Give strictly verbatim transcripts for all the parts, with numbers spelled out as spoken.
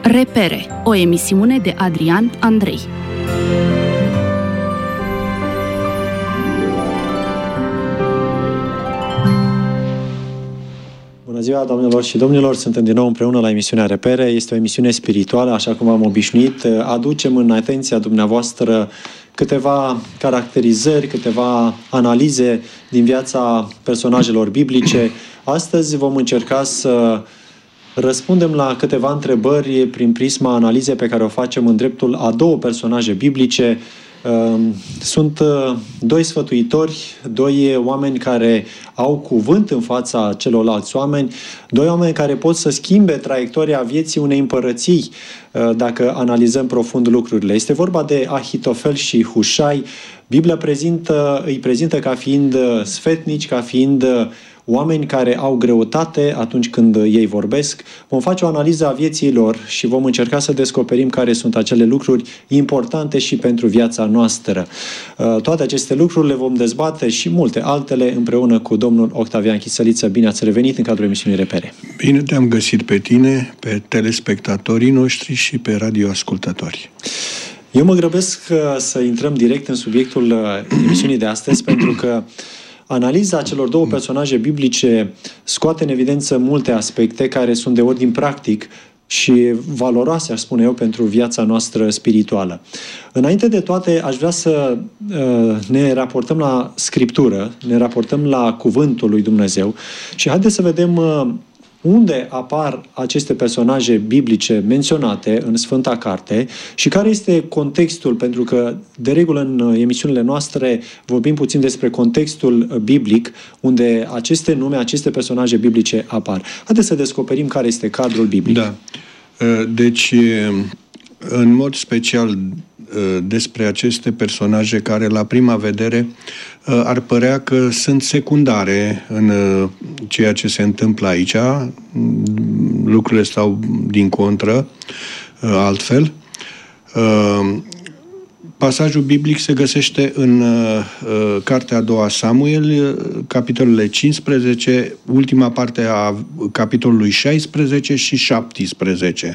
Repere, o emisiune de Adrian Andrei. Bună ziua, doamnelor și domnilor! Suntem din nou împreună la emisiunea Repere. Este o emisiune spirituală, așa cum am obișnuit. Aducem în atenția dumneavoastră câteva caracterizări, câteva analize din viața personajelor biblice. Astăzi vom încerca să răspundem la câteva întrebări prin prisma analizei pe care o facem în dreptul a două personaje biblice. Sunt doi sfătuitori, doi oameni care au cuvânt în fața celorlalți oameni, doi oameni care pot să schimbe traiectoria vieții unei împărății dacă analizăm profund lucrurile. Este vorba de Ahitofel și Hușai. Biblia prezintă, îi prezintă ca fiind sfetnici, ca fiind oameni care au greutate atunci când ei vorbesc. Vom face o analiză a vieții lor și vom încerca să descoperim care sunt acele lucruri importante și pentru viața noastră. Toate aceste lucruri le vom dezbate și multe altele împreună cu domnul Octavian Chisăliță. Bine ați revenit în cadrul emisiunii Repere. Bine te-am găsit pe tine, pe telespectatorii noștri și pe radioascultători. Eu mă grăbesc să intrăm direct în subiectul emisiunii de astăzi, pentru că analiza celor două personaje biblice scoate în evidență multe aspecte care sunt de ordin practic și valoroase, aș spune eu, pentru viața noastră spirituală. Înainte de toate, aș vrea să uh, ne raportăm la Scriptură, ne raportăm la Cuvântul lui Dumnezeu și haideți să vedem uh, unde apar aceste personaje biblice menționate în Sfânta Carte și care este contextul, pentru că de regulă în emisiunile noastre vorbim puțin despre contextul biblic unde aceste nume, aceste personaje biblice apar. Haideți să descoperim care este cadrul biblic. Da. Deci, în mod special despre aceste personaje care la prima vedere ar părea că sunt secundare în ceea ce se întâmplă aici. Lucrurile stau din contră, altfel. Pasajul biblic se găsește în Cartea a doua Samuel, capitolele cincisprezece, ultima parte a capitolului șaisprezece și șaptesprezece.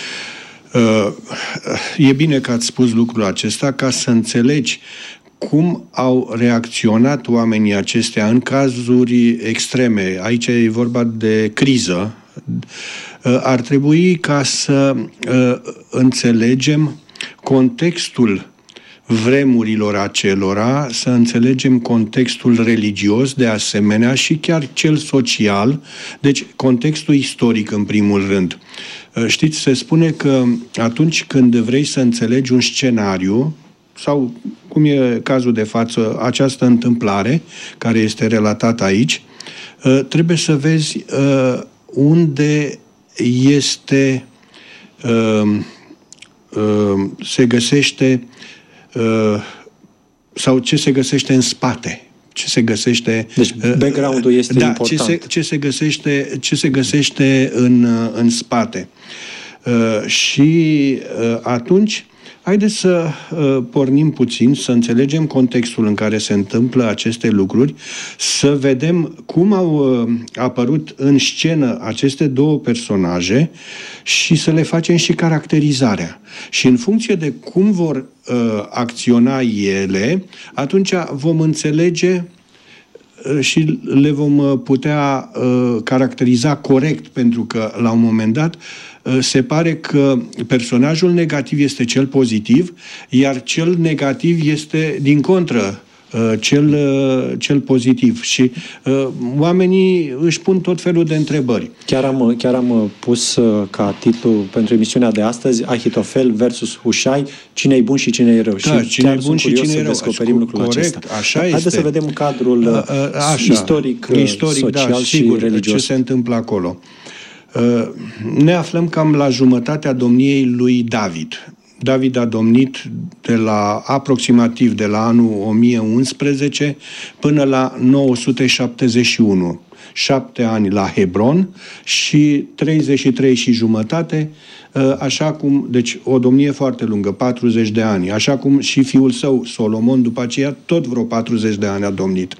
E bine că ați spus lucrul acesta ca să înțelegi cum au reacționat oamenii acestea în cazuri extreme. Aici e vorba de criză. Ar trebui ca să înțelegem contextul vremurilor acelora, să înțelegem contextul religios, de asemenea, și chiar cel social, deci contextul istoric în primul rând. Știți, se spune că atunci când vrei să înțelegi un scenariu, sau cum e cazul de față, această întâmplare care este relatată aici, trebuie să vezi unde este, se găsește sau ce se găsește în spate. Ce se găsește... Deci background-ul este da, important. Ce se, ce se găsește, ce se găsește în, în spate. Uh, și uh, atunci, haideți să uh, pornim puțin, să înțelegem contextul în care se întâmplă aceste lucruri, să vedem cum au uh, apărut în scenă aceste două personaje și să le facem și caracterizarea. Și în funcție de cum vor uh, acționa ele, atunci vom înțelege și le vom putea uh, caracteriza corect, pentru că la un moment dat uh, se pare că personajul negativ este cel pozitiv, iar cel negativ este din contră uh, cel, uh, cel pozitiv. Și uh, oamenii își pun tot felul de întrebări. Chiar am, chiar am pus uh, ca titlu pentru emisiunea de astăzi Ahitofel versus Hușai, cine e bun și cine e rău. Da, și cine e bun și cine e rău. Descoperim lucrul corect, acesta. Așa Haideți este. să vedem cadrul uh, așa, istoric, istoric, social da, și sigur, religios. Ce se întâmplă acolo. Uh, ne aflăm cam la jumătatea domniei lui David. David a domnit de la aproximativ de la anul o mie unsprezece până la nouă sute șaptezeci și unu. Șapte ani la Hebron și treizeci și trei și jumătate, așa cum, deci o domnie foarte lungă, patruzeci de ani, așa cum și fiul său, Solomon, după aceea, tot vreo patruzeci de ani a domnit.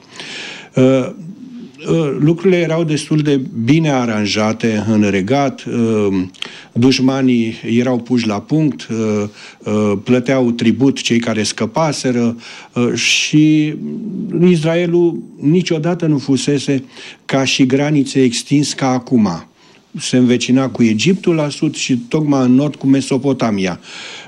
lucrurile erau destul de bine aranjate în regat, dușmanii erau puși la punct, plăteau tribut cei care scăpaseră și Israelul niciodată nu fusese ca și granițe extins ca acum. Se învecina cu Egiptul la sud și tocmai în nord cu Mesopotamia.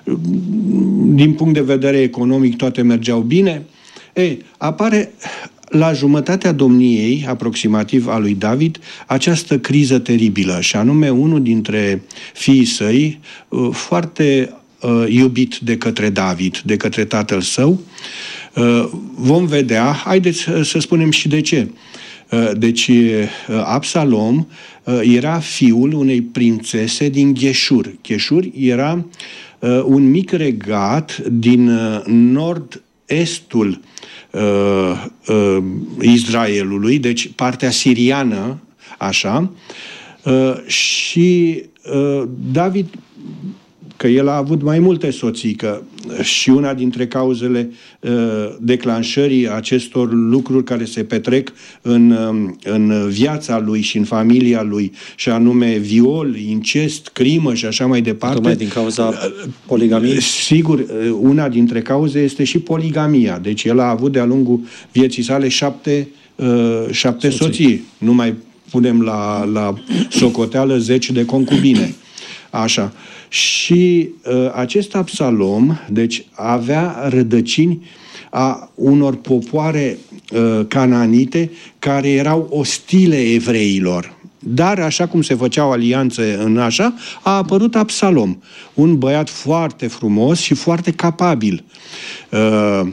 Din punct de vedere economic toate mergeau bine. Ei, apare la jumătatea domniei, aproximativ a lui David, această criză teribilă, și anume unul dintre fiii săi, foarte uh, iubit de către David, de către tatăl său. Uh, vom vedea, haideți să spunem și de ce. Uh, deci, uh, Absalom uh, era fiul unei prințese din Gheșur. Gheșur era uh, un mic regat din uh, nord-estul Uh, uh, Israelului, deci partea siriană, așa, uh, și uh, David, că el a avut mai multe soții, că și una dintre cauzele uh, declanșării acestor lucruri care se petrec în, uh, în viața lui și în familia lui, și anume viol, incest, crimă și așa mai departe. Tocmai din cauza poligamiei? Sigur, una dintre cauze este și poligamia. Deci el a avut de-a lungul vieții sale șapte, uh, șapte soții. soții. Nu mai punem la, la socoteală zeci de concubine. Așa. Și uh, acest Absalom, deci, avea rădăcini a unor popoare uh, cananite care erau ostile evreilor. Dar, așa cum se făceau alianțe în așa, a apărut Absalom, un băiat foarte frumos și foarte capabil. Uh,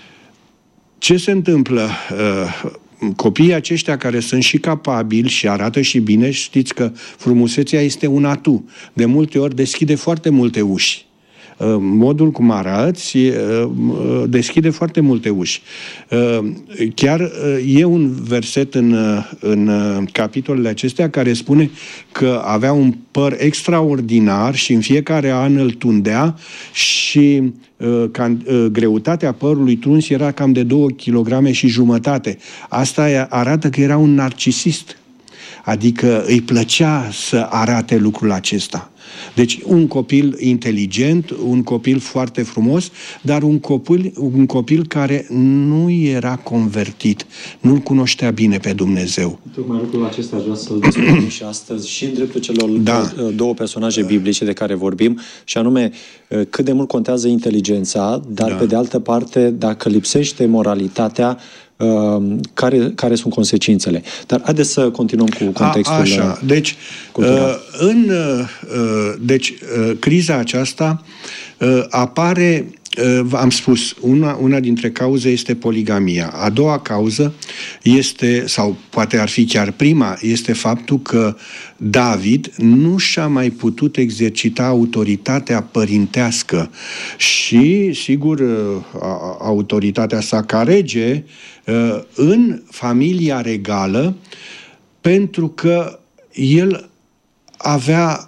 ce se întâmplă? Uh, Copiii aceștia care sunt și capabili și arată și bine, știți că frumusețea este un atu. De multe ori deschide foarte multe uși. Modul cum arăți deschide foarte multe uși. Chiar e un verset în, în capitolele acestea care spune că avea un păr extraordinar și în fiecare an îl tundea și greutatea părului tuns era cam de două kilograme și jumătate. Asta arată că era un narcisist. Adică îi plăcea să arate lucrul acesta. Deci un copil inteligent, un copil foarte frumos, dar un copil, un copil care nu era convertit, nu-L cunoștea bine pe Dumnezeu. Tocmai lucrul acesta aș vrea să-l discutăm și astăzi și în dreptul celor da. două personaje biblice de care vorbim, și anume cât de mult contează inteligența, dar da. pe de altă parte, dacă lipsește moralitatea, Uh, care, care sunt consecințele. Dar haideți să continuăm cu contextul. A, așa, deci, uh, în, uh, deci uh, criza aceasta uh, apare, uh, am spus, una, una dintre cauze este poligamia. A doua cauză este, sau poate ar fi chiar prima, este faptul că David nu și-a mai putut exercita autoritatea părintească și, sigur, autoritatea sa ca rege în familia regală, pentru că el avea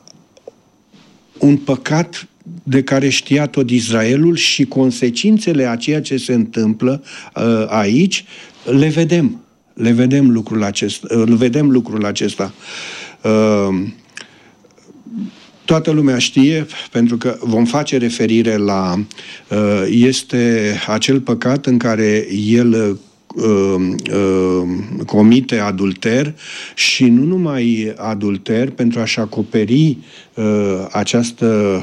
un păcat de care știa tot Israelul și consecințele a ceea ce se întâmplă aici le vedem. Le vedem lucrul acesta. Le vedem lucrul acesta. Toată lumea știe, pentru că vom face referire la... Este acel păcat în care el comite adulter și nu numai adulter, pentru a-și acoperi această,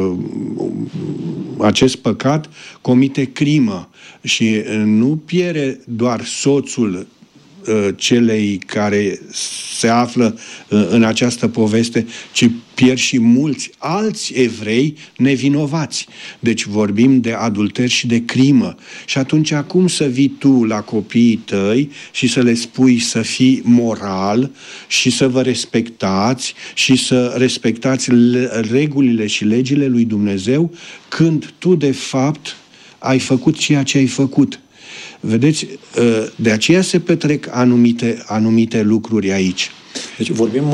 acest păcat, comite crimă și nu pierde doar soțul celei care se află în această poveste, ci pierd și mulți alți evrei nevinovați. Deci vorbim de adulter și de crimă. Și atunci cum să vii tu la copiii tăi și să le spui să fii moral și să vă respectați și să respectați regulile și legile lui Dumnezeu, când tu de fapt ai făcut ceea ce ai făcut? Vedeți, de aceea se petrec anumite, anumite lucruri aici. Deci vorbim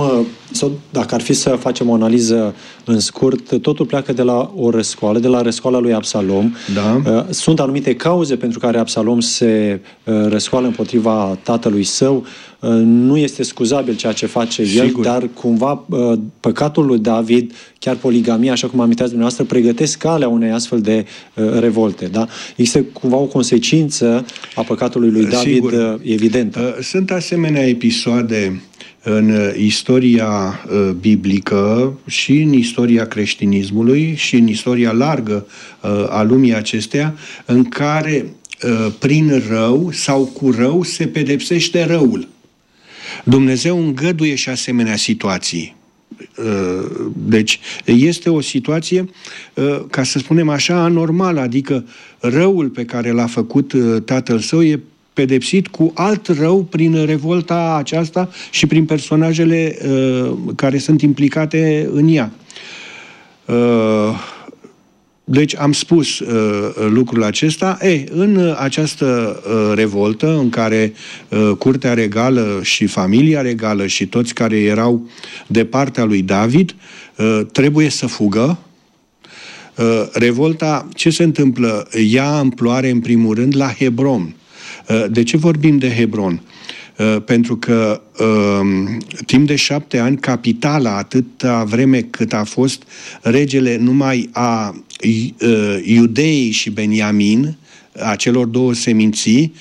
sau dacă ar fi să facem o analiză în scurt, totul pleacă de la o răscoală, de la răscoala lui Absalom. Da. Sunt anumite cauze pentru care Absalom se răscoală împotriva tatălui său. Nu este scuzabil ceea ce face el, Sigur. dar cumva păcatul lui David, chiar poligamia, așa cum aminteați dumneavoastră, pregătesc calea unei astfel de revolte. Da? Există cumva o consecință a păcatului lui David. Sigur. Evidentă. Sunt asemenea episoade în istoria biblică și în istoria creștinismului și în istoria largă a lumii acesteia, în care prin rău sau cu rău se pedepsește răul. Dumnezeu îngăduie și asemenea situații. Deci este o situație, ca să spunem așa, anormală, adică răul pe care l-a făcut tatăl său e pedepsit cu alt rău prin revolta aceasta și prin personajele uh, care sunt implicate în ea. Uh, deci am spus uh, lucrul acesta. E, în această uh, revoltă în care uh, curtea regală și familia regală și toți care erau de partea lui David uh, trebuie să fugă. Uh, revolta, ce se întâmplă? Ia amploare în primul rând la Hebron. De ce vorbim de Hebron? Pentru că timp de șapte ani, capitala, atâta vreme cât a fost regele numai a Iudeii și Beniamin, a celor două seminții,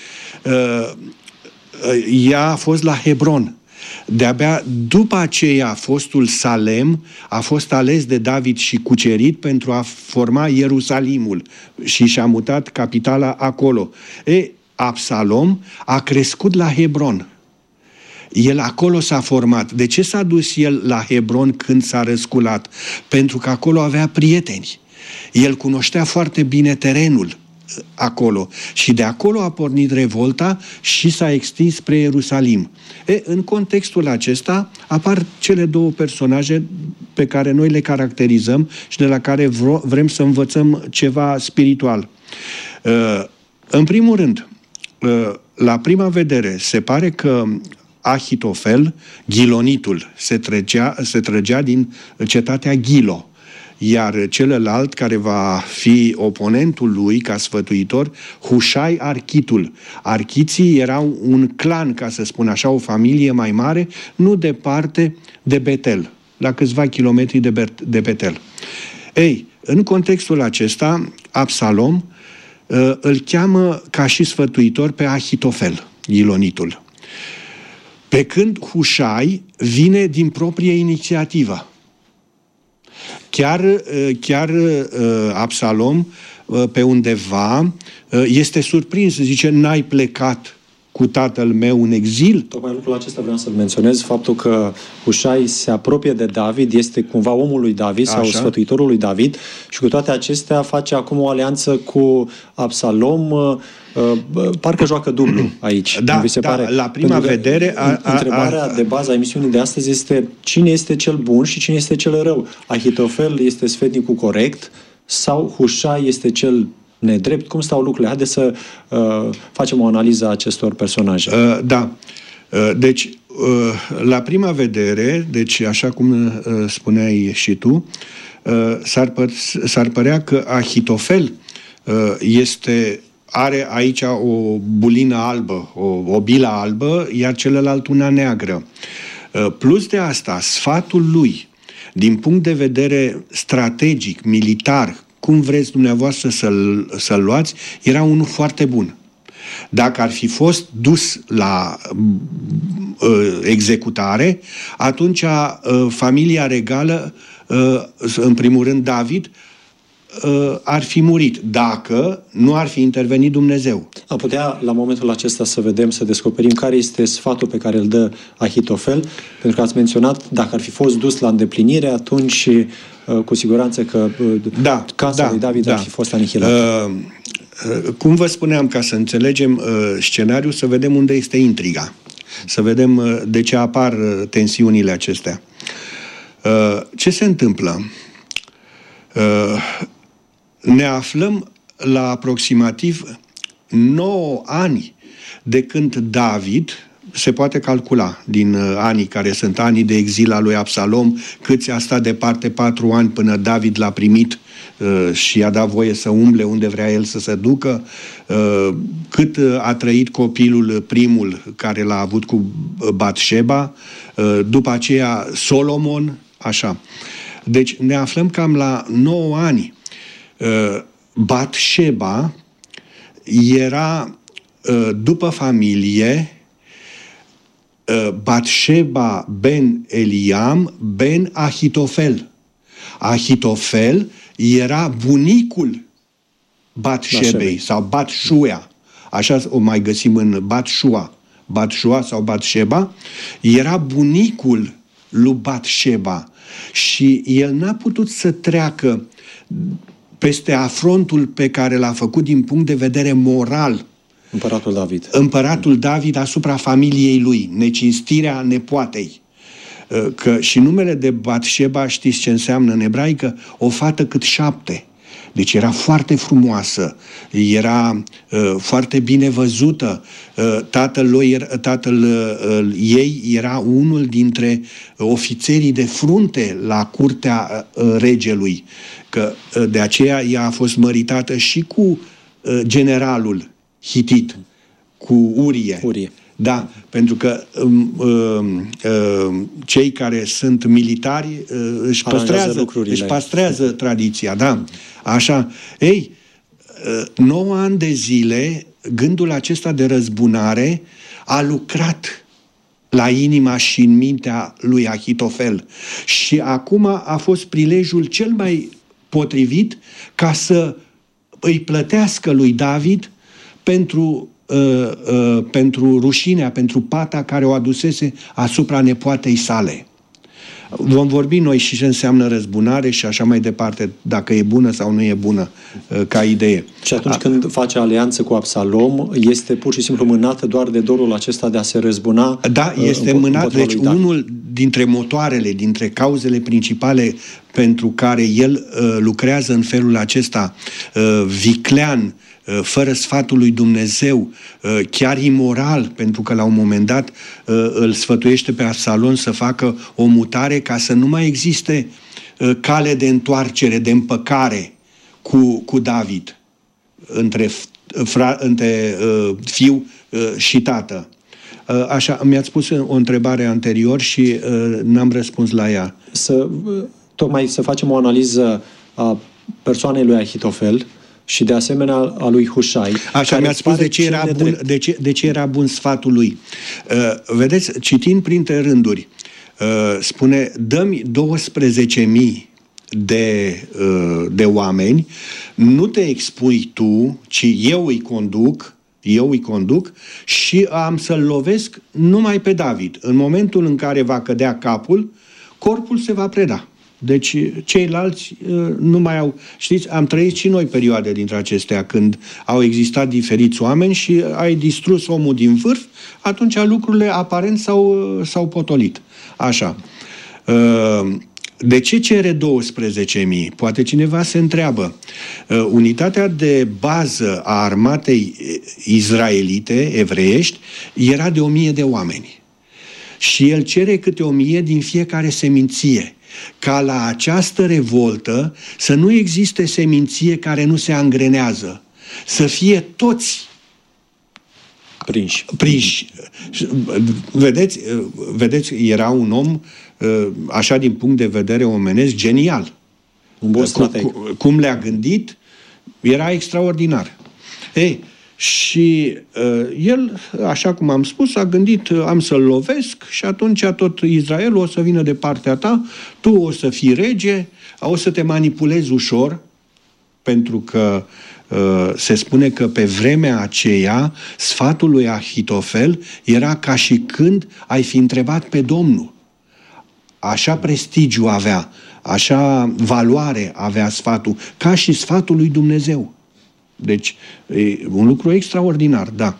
ea a fost la Hebron. De-abia după aceea, fostul Salem a fost ales de David și cucerit pentru a forma Ierusalimul și și-a mutat capitala acolo. E, Absalom a crescut la Hebron. El acolo s-a format. De ce s-a dus el la Hebron când s-a răsculat? Pentru că acolo avea prieteni. El cunoștea foarte bine terenul acolo. Și de acolo a pornit revolta și s-a extins spre Ierusalim. E, în contextul acesta apar cele două personaje pe care noi le caracterizăm și de la care vrem să învățăm ceva spiritual. În primul rând, la prima vedere, se pare că Ahitofel, ghilonitul, se trăgea, se trăgea din cetatea Ghilo, iar celălalt, care va fi oponentul lui ca sfătuitor, Hușai Architul. Archiții erau un clan, ca să spun așa, o familie mai mare, nu departe de Betel, la câțiva kilometri de, Bet- de Betel. Ei, în contextul acesta, Absalom îl cheamă ca și sfătuitor pe Ahitofel, ghilonitul. Pe când Hușai vine din proprie inițiativă. Chiar, chiar Absalom, pe undeva, este surprins, zice, n-ai plecat cu tatăl meu în exil? Tocmai lucrul acesta vreau să-l menționez, faptul că Hușai se apropie de David, este cumva omul lui David sau Așa. sfătuitorul lui David și cu toate acestea face acum o alianță cu Absalom, parcă joacă dublu aici. Da, vi se da pare? la prima vedere... A, a, întrebarea a, a, de bază a emisiunii de astăzi este cine este cel bun și cine este cel rău? Ahitofel este sfetnicul corect sau Hușai este cel nedrept? Cum stau lucrurile? Haideți să uh, facem o analiză a acestor personaje. Uh, da. Uh, deci, uh, la prima vedere, deci așa cum uh, spuneai și tu, uh, s-ar, păr- s-ar părea că Ahitofel uh, este, are aici o bulină albă, o, o bilă albă, iar celălalt una neagră. Uh, plus de asta, sfatul lui, din punct de vedere strategic, militar, cum vreți dumneavoastră să-l, să-l luați, era unul foarte bun. Dacă ar fi fost dus la uh, executare, atunci uh, familia regală, uh, în primul rând David, uh, ar fi murit, dacă nu ar fi intervenit Dumnezeu. Am putea, la momentul acesta, să vedem, să descoperim care este sfatul pe care îl dă Ahitofel, pentru că ați menționat, dacă ar fi fost dus la îndeplinire, atunci cu siguranță că da, casa da, lui David da. ar fi fost anihilată. Uh, uh, cum vă spuneam, ca să înțelegem uh, scenariul, să vedem unde este intriga. Să vedem uh, de ce apar uh, tensiunile acestea. Uh, ce se întâmplă? Uh, ne aflăm la aproximativ nouă ani de când David, se poate calcula din anii care sunt anii de exil al lui Absalom, câți a stat departe patru ani până David l-a primit și i-a dat voie să umble unde vrea el să se ducă, cât a trăit copilul primul care l-a avut cu Batșeba, după aceea Solomon, așa. Deci ne aflăm cam la nouă ani. Batșeba era după familie Batșeba ben Eliam ben Ahitofel. Ahitofel era bunicul Batșebei sau Batșuia. Așa o mai găsim în Batșua. Batșua sau Batșeba era bunicul lui Batșeba și el n-a putut să treacă peste afrontul pe care l-a făcut din punct de vedere moral Împăratul David. Împăratul David asupra familiei lui, necinstirea nepoatei. Că și numele de Batșeba, știți ce înseamnă în ebraică? O fată cât șapte. Deci era foarte frumoasă, era uh, foarte bine văzută. Uh, tatăl, lui, tatăl uh, ei era unul dintre ofițerii de frunte la curtea uh, regelui. Că, uh, de aceea ea a fost măritată și cu uh, generalul hitit, cu Urie. Urie. Da, pentru că um, um, um, cei care sunt militari uh, își păstrează, își păstrează tradiția, da. Așa. Ei, uh, nouă ani de zile, gândul acesta de răzbunare a lucrat la inima și în mintea lui Ahitofel. Și acum a fost prilejul cel mai potrivit ca să îi plătească lui David pentru Uh, uh, pentru rușinea, pentru pata care o adusese asupra nepoatei sale. Vom vorbi noi și ce înseamnă răzbunare și așa mai departe, dacă e bună sau nu e bună uh, ca idee. Și atunci a... când face alianță cu Absalom, este pur și simplu mânată doar de dorul acesta de a se răzbuna? Da, este uh, mânat. Deci unul dintre motoarele, dintre cauzele principale pentru care el uh, lucrează în felul acesta uh, viclean, fără sfatul lui Dumnezeu, chiar imoral, pentru că la un moment dat îl sfătuiește pe Absalom să facă o mutare ca să nu mai existe cale de întoarcere, de împăcare cu, cu David între, fra, între fiu și tată. Așa, mi-ați spus o întrebare anterior și n-am răspuns la ea. Să, tocmai să facem o analiză a persoanei lui Ahitofel și de asemenea a lui Hușai. Așa, mi-ați spus de ce, era bun, de, ce, de ce era bun sfatul lui. Uh, vedeți, citind printre rânduri, uh, spune, dă-mi douăsprezece mii de, uh, de oameni, nu te expui tu, ci eu îi conduc, eu îi conduc și am să-l lovesc numai pe David. În momentul în care va cădea capul, corpul se va preda. Deci ceilalți nu mai au... Știți, am trăit și noi perioade dintre acestea când au existat diferiți oameni și ai distrus omul din vârf, atunci lucrurile aparent s-au, s-au potolit. Așa. De ce cere douăsprezece mii? Poate cineva se întreabă. Unitatea de bază a armatei izraelite, evreiești, era de o mie de oameni. Și el cere câte o mie din fiecare seminție. Ca la această revoltă să nu existe seminție care nu se angrenează. Să fie toți prinși. prinși. Vedeți, vedeți, era un om, așa din punct de vedere omenesc, genial. Un bun strateg. Cum le-a gândit, era extraordinar. Ei, și uh, el, așa cum am spus, a gândit, am să-l lovesc și atunci tot Israelul o să vină de partea ta, tu o să fii rege, o să te manipulezi ușor, pentru că uh, se spune că pe vremea aceea sfatul lui Ahitofel era ca și când ai fi întrebat pe Domnul. Așa prestigiu avea, așa valoare avea sfatul, ca și sfatul lui Dumnezeu. Deci, e un lucru extraordinar, da.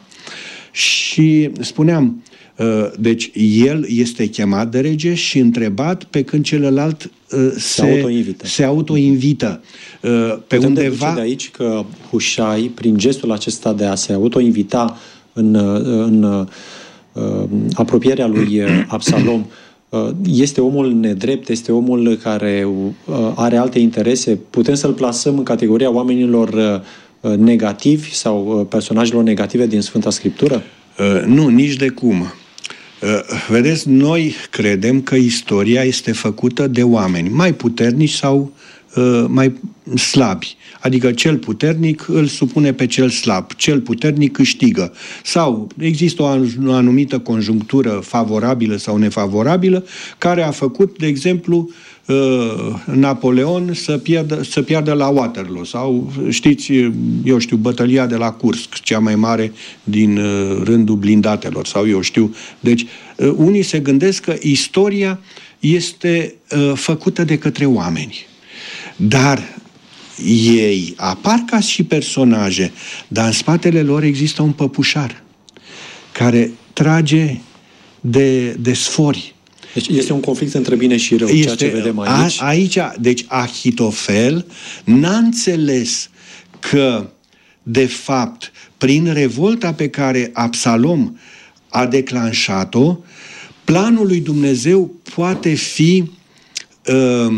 Și spuneam, deci el este chemat de rege și întrebat, pe când celălalt se, se autoinvită. Se autoinvită. Pe Putem undeva... de aici că Hușai, prin gestul acesta de a se autoinvita în, în apropierea lui Absalom, este omul nedrept, este omul care are alte interese? Putem să-l plasăm în categoria oamenilor negativi sau personajelor negative din Sfânta Scriptură? Nu, nici de cum. Vedeți, noi credem că istoria este făcută de oameni mai puternici sau mai slabi. Adică cel puternic îl supune pe cel slab, cel puternic câștigă. Sau există o anumită conjunctură favorabilă sau nefavorabilă care a făcut, de exemplu, Napoleon să pierdă, să pierdă la Waterloo. Sau, știți, eu știu, bătălia de la Kursk, cea mai mare din rândul blindatelor. Sau eu știu. Deci, unii se gândesc că istoria este făcută de către oameni. Dar ei apar ca și personaje, dar în spatele lor există un păpușar care trage de, de sfori. Deci este un conflict între bine și rău, este, ceea ce vedem aici. A, aici, deci Ahitofel n-a înțeles că, de fapt, prin revolta pe care Absalom a declanșat-o, planul lui Dumnezeu poate fi uh,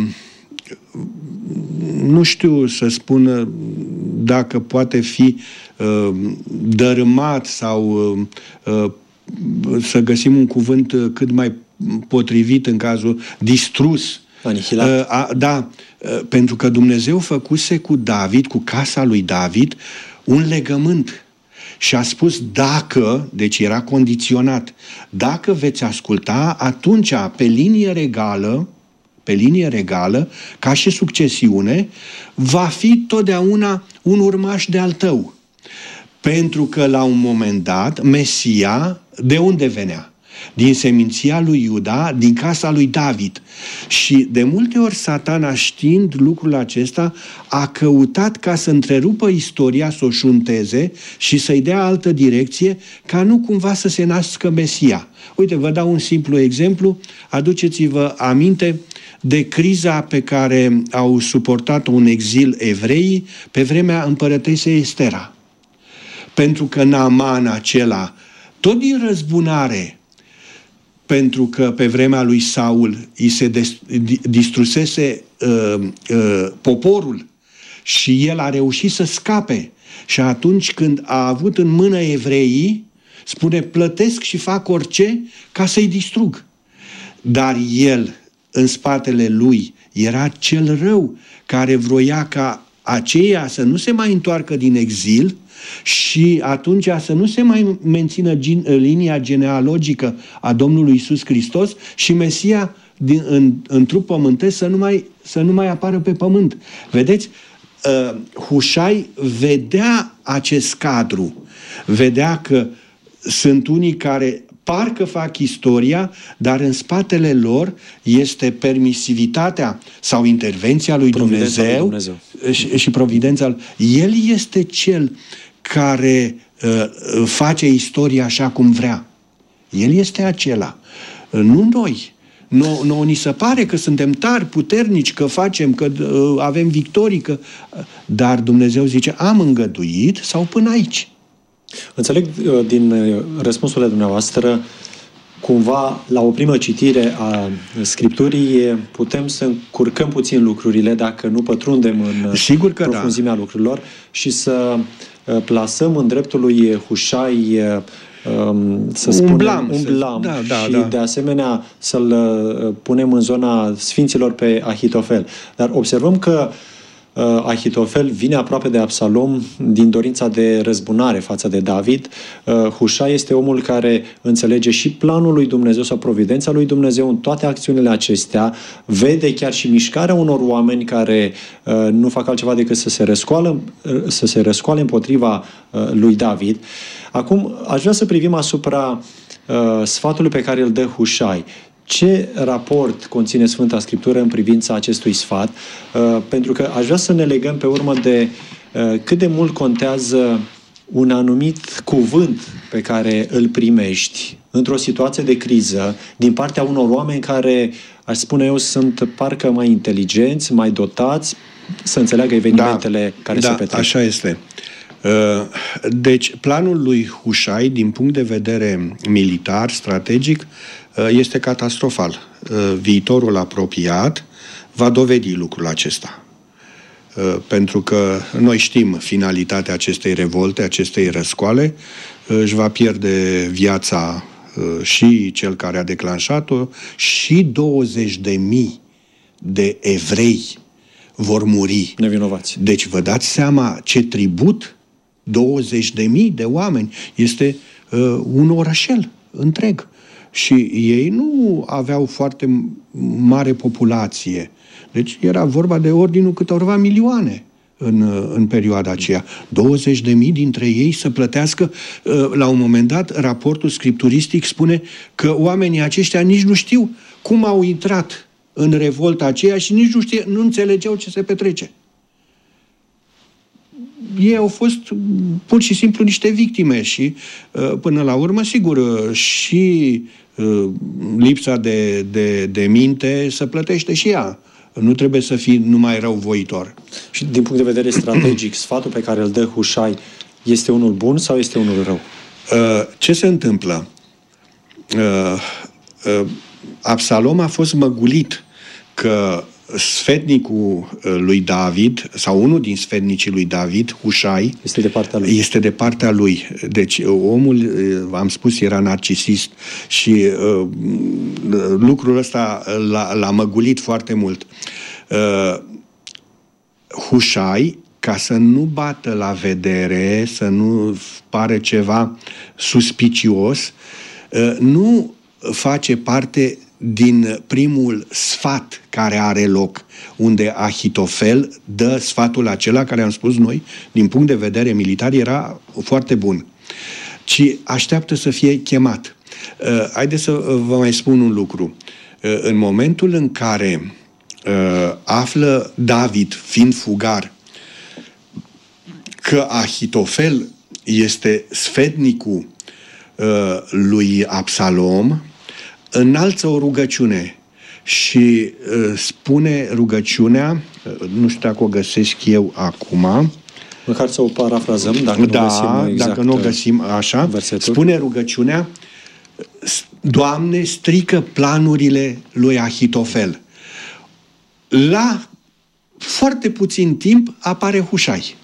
nu știu să spun dacă poate fi uh, dărâmat sau uh, să găsim un cuvânt cât mai potrivit în cazul distrus. Anihilat. Uh, a, da, uh, pentru că Dumnezeu făcuse cu David, cu casa lui David, un legământ. Și a spus dacă, deci era condiționat, dacă veți asculta, atunci pe linie regală, pe linie regală, ca și succesiune, va fi totdeauna un urmaș de-al tău. Pentru că la un moment dat, Mesia, de unde venea? Din seminția lui Iuda, din casa lui David. Și de multe ori Satana, știind lucrul acesta, a căutat ca să întrerupă istoria, să o șunteze și să-i dea altă direcție, ca nu cumva să se nască Mesia. Uite, vă dau un simplu exemplu. Aduceți-vă aminte de criza pe care au suportat-o în exil evreii pe vremea împărătesei Estera. Pentru că Naaman acela, tot din răzbunare, pentru că pe vremea lui Saul îi se distrusese uh, uh, poporul și el a reușit să scape. Și atunci când a avut în mână evreii, spune, plătesc și fac orice ca să-i distrug. Dar el, în spatele lui, era cel rău care vroia ca aceia să nu se mai întoarcă din exil și atunci să nu se mai mențină linia genealogică a Domnului Iisus Hristos și Mesia din, în, în trup pământesc să nu, mai, să nu mai apară pe pământ. Vedeți? Uh, Hușai vedea acest cadru. Vedea că sunt unii care parcă fac istoria, dar în spatele lor este permisivitatea sau intervenția lui Dumnezeu, lui Dumnezeu. Și, și providența. El este cel care uh, face istoria așa cum vrea. El este acela. Uh, nu noi. Nu, nu ni se pare că suntem tari, puternici, că facem, că uh, avem victorii, că... dar Dumnezeu zice, am îngăduit sau până aici. Înțeleg din răspunsurile dumneavoastră, cumva, la o primă citire a Scripturii, putem să încurcăm puțin lucrurile, dacă nu pătrundem în Sigur că profunzimea da. lucrurilor, și să plasăm în dreptul lui Hușai, să spunem, un blam, un blam da, da, și, da. de asemenea, să-l punem în zona sfinților pe Ahitofel. Dar observăm că Ahitofel vine aproape de Absalom din dorința de răzbunare față de David. Hușai este omul care înțelege și planul lui Dumnezeu sau providența lui Dumnezeu în toate acțiunile acestea, vede chiar și mișcarea unor oameni care nu fac altceva decât să se răscoală, să se răscoale împotriva lui David. Acum, aș vrea să privim asupra sfatului pe care îl dă Hușai. Ce raport conține Sfânta Scriptură în privința acestui sfat? Uh, pentru că aș vrea să ne legăm pe urmă de uh, cât de mult contează un anumit cuvânt pe care îl primești într-o situație de criză din partea unor oameni care, aș spune eu, sunt parcă mai inteligenți, mai dotați, să înțeleagă evenimentele da, care da, se petrec. Așa este. Deci, planul lui Hușai, din punct de vedere militar, strategic, este catastrofal. Viitorul apropiat va dovedi lucrul acesta. Pentru că noi știm finalitatea acestei revolte, acestei răscoale, își va pierde viața și cel care a declanșat-o și douăzeci de mii de evrei vor muri. Nevinovați. Deci vă dați seama ce tribut? douăzeci de mii de oameni. Este uh, un orășel întreg. Și ei nu aveau foarte mare populație. Deci era vorba de ordinul câtorva milioane în, în perioada aceea. douăzeci de mii dintre ei să plătească, la un moment dat, raportul scripturistic spune că oamenii aceștia nici nu știu cum au intrat în revolta aceea și nici nu, știe, nu înțelegeau ce se petrece. Ei au fost pur și simplu niște victime și, până la urmă, sigur, și lipsa de, de, de minte se plătește și ea. Nu trebuie să fii numai răuvoitor. Și din punct de vedere strategic, sfatul pe care îl dă Hușai este unul bun sau este unul rău? Ce se întâmplă? Absalom a fost măgulit că sfetnicul lui David, sau unul din sfetnicii lui David, Hușai, este de partea lui. Este de partea lui. Deci omul, am spus, era narcisist și uh, lucrul ăsta l-a, l-a măgulit foarte mult. Uh, Hușai, ca să nu bată la vedere, să nu pare ceva suspicios, uh, nu face parte din primul sfat care are loc, unde Ahitofel dă sfatul acela care am spus noi, din punct de vedere militar, era foarte bun. Ci așteaptă să fie chemat. Uh, haideți să vă mai spun un lucru. Uh, în momentul în care uh, află David, fiind fugar, că Ahitofel este sfetnicul uh, lui Absalom, înalță o rugăciune și uh, spune rugăciunea, uh, nu știu dacă o găsesc eu acum. Măcar să o parafrazăm, dacă da, nu găsim exact, dacă nu o găsim așa. Versetul. Spune rugăciunea: Doamne, strică planurile lui Ahitofel. La foarte puțin timp apare Hușai,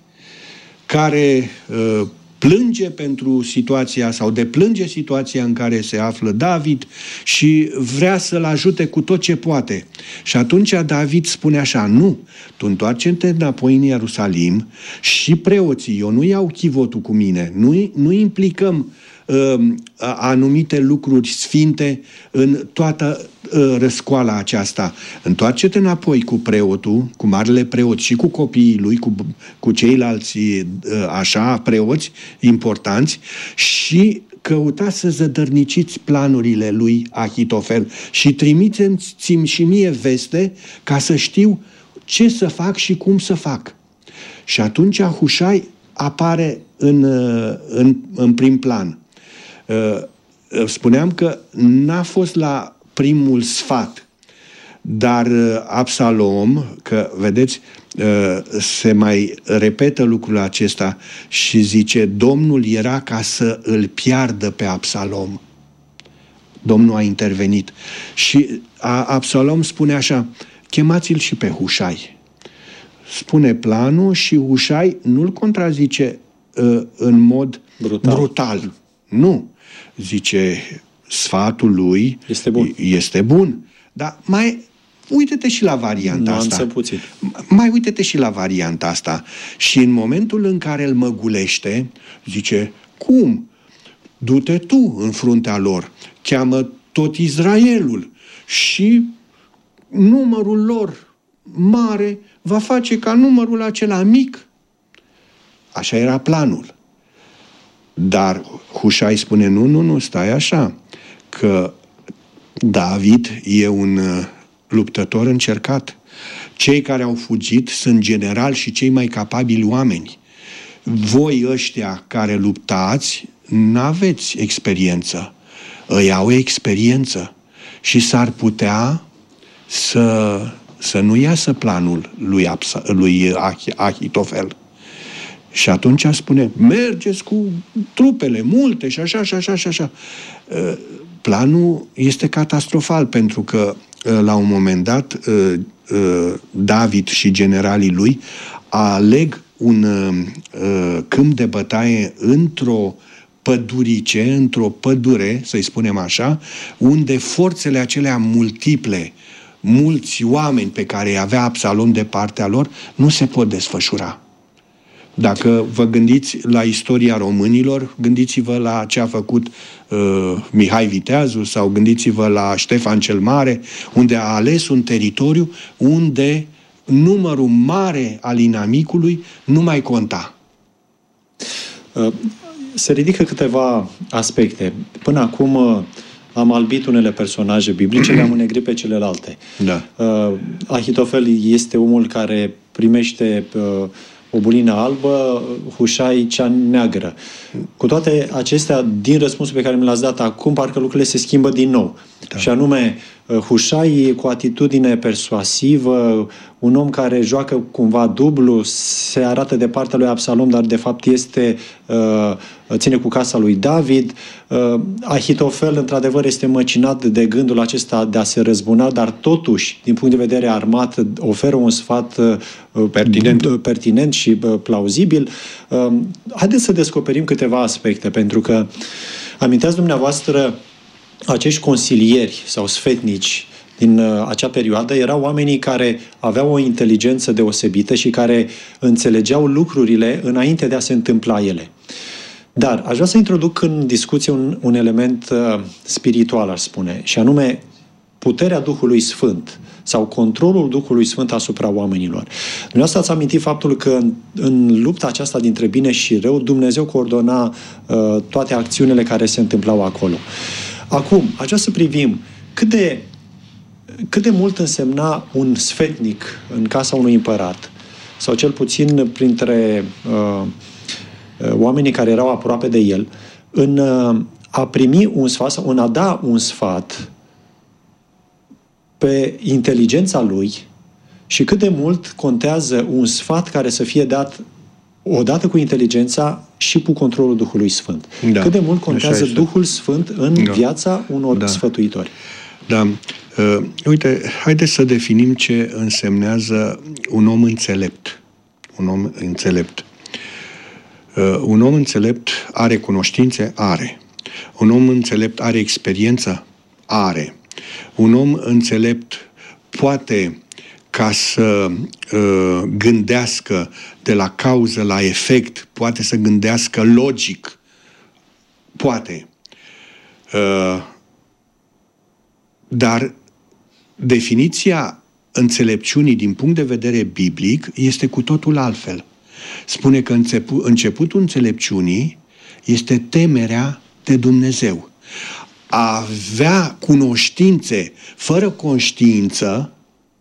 care uh, plânge pentru situația sau deplânge situația în care se află David și vrea să-l ajute cu tot ce poate. Și atunci David spune așa: nu, tu întoarce-te înapoi în Ierusalim și preoții, eu nu iau chivotul cu mine, nu, nu implicăm uh, anumite lucruri sfinte în toată uh, răscoala aceasta. Întoarce-te înapoi cu preotul, cu marele preot și cu copiii lui, cu, cu ceilalți uh, așa preoți importanți și căutați să zădărniciți planurile lui Ahitofel și trimiteți-mi și mie veste ca să știu ce să fac și cum să fac. Și atunci Hușai apare în, în, în prim plan. Spuneam că n-a fost la primul sfat, dar Absalom, că vedeți, se mai repetă lucrul acesta și zice: Domnul era ca să îl piardă pe Absalom. Domnul a intervenit. Și Absalom spune așa: chemați-l și pe Hușai. Spune planul și Hușai nu-l contrazice uh, în mod brutal. brutal. Nu. Zice, sfatul lui este bun. Este bun. Dar mai uite-te și la varianta Nuanță asta. puțin. Mai uite-te și la varianta asta. Și în momentul în care îl măgulește, zice: cum? Du-te tu în fruntea lor, cheamă tot Israelul și numărul lor mare va face ca numărul acela mic. Așa era planul. Dar Hușai spune: nu, nu, nu, stai așa, că David e un luptător încercat. Cei care au fugit sunt generali și cei mai capabili oameni. Voi ăștia care luptați n-aveți experiență. Ei au experiență și s-ar putea să, să nu iasă planul lui, Absa, lui Ahitofel. Și atunci spune, mergeți cu trupele multe și așa, și așa, și așa. Planul este catastrofal, pentru că la un moment dat David și generalii lui aleg un câmp de bătaie într-o pădurice, într-o pădure, să-i spunem așa, unde forțele acelea multiple, mulți oameni pe care îi avea Absalom de partea lor, nu se pot desfășura. Dacă vă gândiți la istoria românilor, gândiți-vă la ce a făcut uh, Mihai Viteazu sau gândiți-vă la Ștefan cel Mare, unde a ales un teritoriu unde numărul mare al inamicului nu mai conta. Uh, se ridică câteva aspecte. Până acum uh, am albit unele personaje biblice, le-am înnegrit pe celelalte. Da. Uh, Ahitofel este omul care primește uh, o bulină albă, Hușai cea neagră. Cu toate acestea, din răspunsul pe care mi l-ați dat acum, parcă lucrurile se schimbă din nou. Da. Și anume, Hușai cu atitudine persuasivă, un om care joacă cumva dublu, se arată de partea lui Absalom, dar de fapt este, ține cu casa lui David. Ahitofel, într-adevăr, este măcinat de gândul acesta de a se răzbuna, dar totuși, din punct de vedere armat, oferă un sfat pertinent, pertinent și plauzibil. Haideți să descoperim câteva aspecte, pentru că aminteați dumneavoastră, acești consilieri sau sfetnici din uh, acea perioadă erau oamenii care aveau o inteligență deosebită și care înțelegeau lucrurile înainte de a se întâmpla ele. Dar aș vrea să introduc în discuție un, un element uh, spiritual, aș spune, și anume puterea Duhului Sfânt sau controlul Duhului Sfânt asupra oamenilor. Dumneavoastră ați amintit faptul că în, în lupta aceasta dintre bine și rău, Dumnezeu coordona uh, toate acțiunile care se întâmplau acolo. Acum, aș vrea să privim cât de, cât de mult însemna un sfetnic în casa unui împărat, sau cel puțin printre uh, oamenii care erau aproape de el, în uh, a primi un sfat sau în a da un sfat pe inteligența lui și cât de mult contează un sfat care să fie dat odată cu inteligența și cu controlul Duhului Sfânt. Da. Cât de mult contează Duhul Sfânt în da. viața unor da. sfătuitori. Da. Uh, uite, haideți să definim ce însemnează un om înțelept. Un om înțelept. Uh, un om înțelept are cunoștințe? Are. Un om înțelept are experiență? Are. Un om înțelept poate ca să uh, gândească de la cauză la efect, poate să gândească logic, poate. Uh, dar definiția înțelepciunii din punct de vedere biblic este cu totul altfel. Spune că începu, începutul înțelepciunii este temerea de Dumnezeu. A avea cunoștințe fără conștiință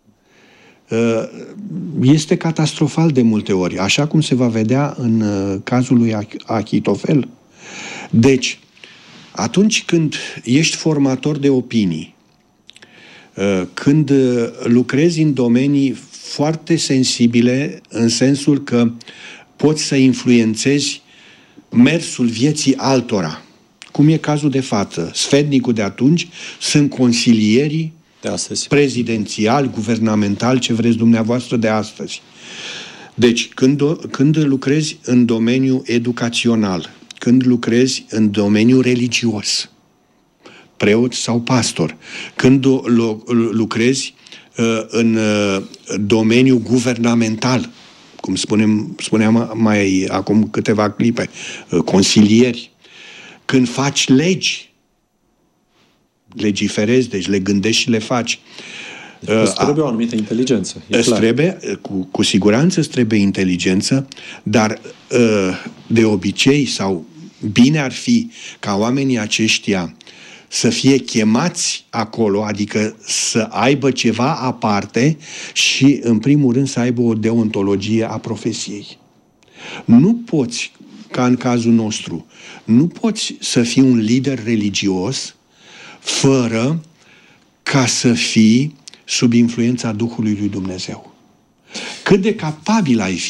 este catastrofal de multe ori, așa cum se va vedea în cazul lui Ahitofel. Deci, atunci când ești formator de opinii, când lucrezi în domenii foarte sensibile, în sensul că poți să influențezi mersul vieții altora, cum e cazul de față, sfetnicul de atunci sunt consilierii de astăzi, prezidențial, guvernamental, ce vreți dumneavoastră de astăzi. Deci, când, când lucrezi în domeniul educațional, când lucrezi în domeniul religios, preot sau pastor, când lucrezi uh, în uh, domeniul guvernamental, cum spunem, spuneam mai acum câteva clipe, uh, consilieri, când faci legi, legiferezi, deci le gândești și le faci. Deci îți trebuie o anumită inteligență. Îți trebuie, cu, cu siguranță îți trebuie inteligență, dar de obicei sau bine ar fi ca oamenii aceștia să fie chemați acolo, adică să aibă ceva aparte și, în primul rând, să aibă o deontologie a profesiei. Nu poți, ca în cazul nostru, nu poți să fii un lider religios fără ca să fii sub influența Duhului lui Dumnezeu. Cât de capabil ai fi,